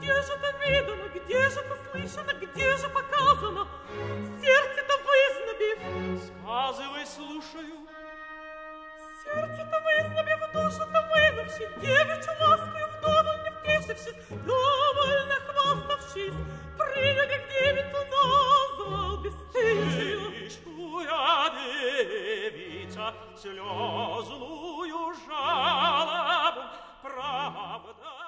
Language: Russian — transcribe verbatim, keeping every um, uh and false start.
где же это видано, где же это слышано, где же показано? Сердце-то вызнобив. Сказывай, слушаю. Сердце-то вызнобив, душу-то вынувши, девичью ласкою вдоволь не втешившись, довольно хваставшись, принял как девицу назвал бесстыжую. Слышуя девица слезную жалобу, правда